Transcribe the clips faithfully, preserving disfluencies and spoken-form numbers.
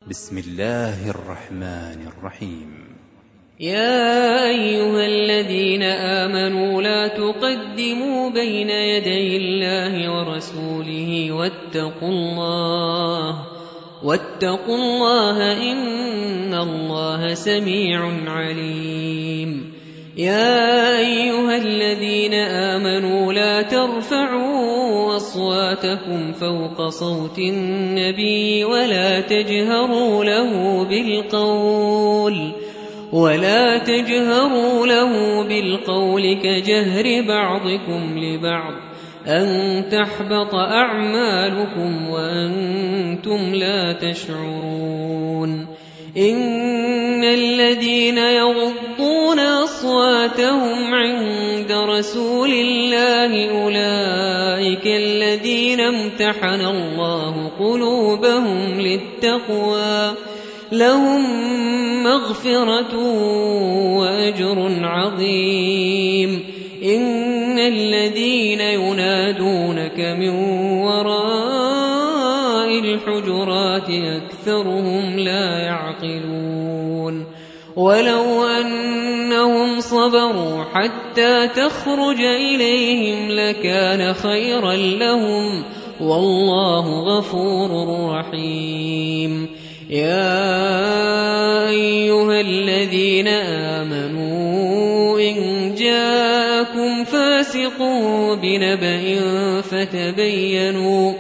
بسم الله الرحمن الرحيم. يا أيها الذين آمنوا لا تقدموا بين يدي الله ورسوله واتقوا الله واتقوا الله إن الله سميع عليم. يا أيها الذين آمنوا لا ترفعوا أصواتكم فوق صوت النبي ولا تجهروا له بالقول ولا تجهروا له بالقول كجهر بعضكم لبعض أن تحبط أعمالكم وأنتم لا تشعرون. إن الذين يغضون أصواتهم عند رسول الله أولئك الذين امتحن الله قلوبهم للتقوى لهم مغفرة وأجر عظيم. إن الذين ينادونك من وراء الحجرات أكثرهم لا يعقلون. ولو أنهم صبروا حتى تخرج إليهم لكان خيرا لهم والله غفور رحيم. يا أيها الذين آمنوا إن جاءكم فاسق بنبأ فتبينوا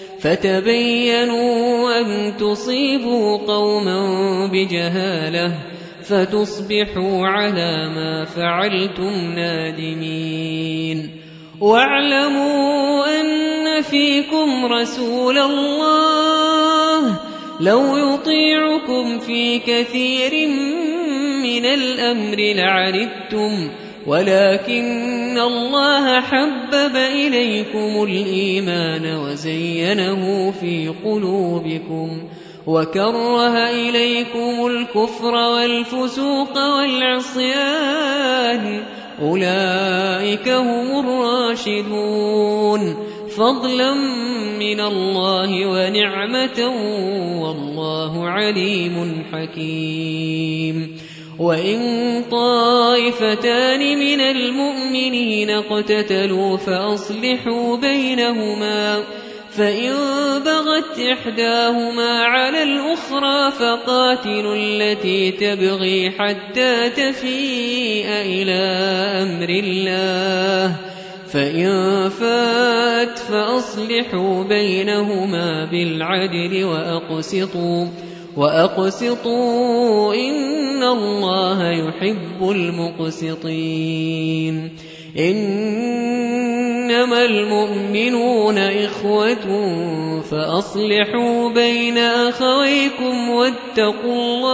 فتبينوا أن تصيبوا قوما بجهالة فتصبحوا على ما فعلتم نادمين. واعلموا أن فيكم رسول الله لو يطيعكم في كثير من الأمر لعنتم ولكن الله حبب إليكم الإيمان وزينه في قلوبكم وكره إليكم الكفر والفسوق والعصيان أولئك هم الراشدون فضلا من الله ونعمة والله عليم حكيم. وإن طائفتان من المؤمنين اقتتلوا فأصلحوا بينهما فإن بغت إحداهما على الأخرى فقاتلوا التي تبغي حتى تفيء إلى أمر الله فإن فات فأصلحوا بينهما بالعدل وأقسطوا وأقسطوا إن الله يحب المقسطين. إنما المؤمنون إخوة فأصلحوا بين أخويكم واتقوا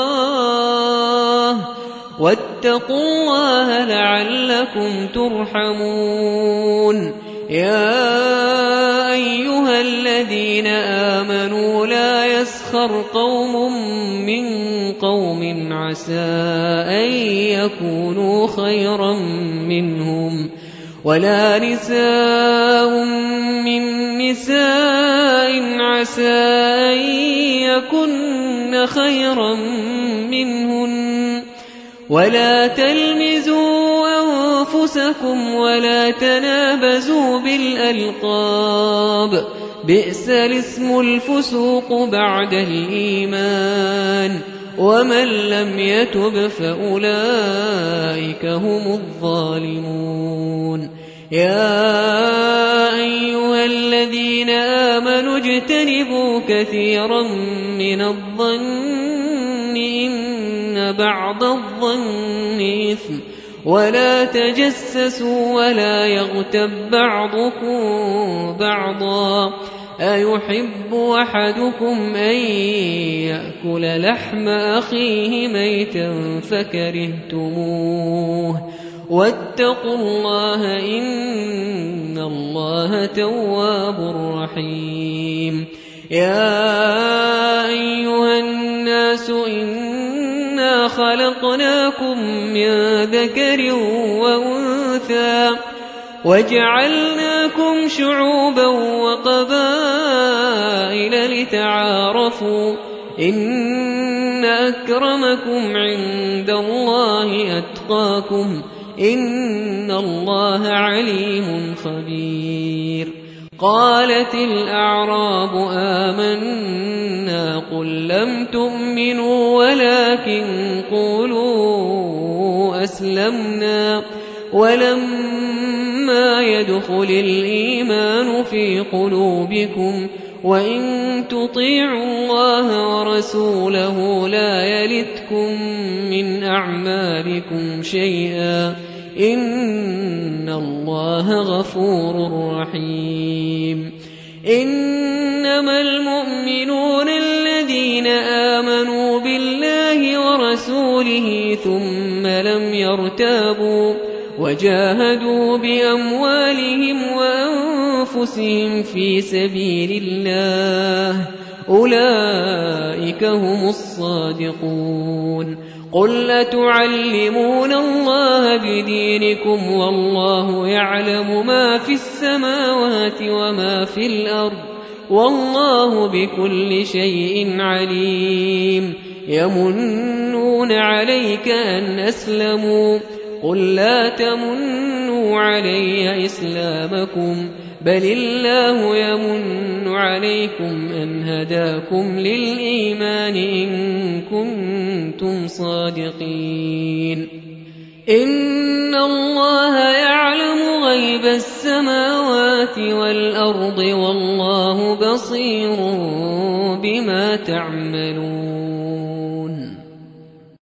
الله واتقوا الله لعلكم ترحمون. يا أيها الذين آمنوا لا يسخر قوم من قوم عسى أن يكونوا خيرا منهم ولا نساء من نساء عسى أن يكن خيرا منهن ولا تلمزوا أنفسكم ولا تنابزوا بالألقاب بئس الاسم الفسوق بعد الإيمان ومن لم يتب فأولئك هم الظالمون. يا أيها الذين آمنوا اجتنبوا كثيرا من الظن إن بعض الظن إثم ولا تجسسوا ولا يغتب بعضكم بعضا أيحب أحدكم أن يأكل لحم أخيه ميتا فكرهتموه واتقوا الله إن الله تواب رحيم. يا أيها الناس إنا خلقناكم من ذكر وأنثى وجعلناكم شعوبا وقبائل لتعارفوا إن أكرمكم عند الله أتقاكم إن الله عليم خبير. قالت الأعراب آمنا قل لم تؤمنوا ولكن قولوا أسلمنا ولما يدخل الإيمان في قلوبكم وإن تطيعوا الله ورسوله لا يلتكم من أعمالكم شيئا إن الله غفور رحيم. إنما المؤمنون الذين آمنوا بالله ورسوله ثم لم يرتابوا وجاهدوا بأموالهم وأنفسهم في سبيل الله أولئك هم الصادقون. قل أتعلمون الله بدينكم والله يعلم ما في السماوات وما في الأرض والله بكل شيء عليم. يمنون عليك أن أسلموا قل لا تمنوا علي إسلامكم بل الله يمن عليكم أن هداكم للإيمان إن كنتم صادقين. إن الله يعلم غيب السماوات والأرض والله بصير بما تعملون.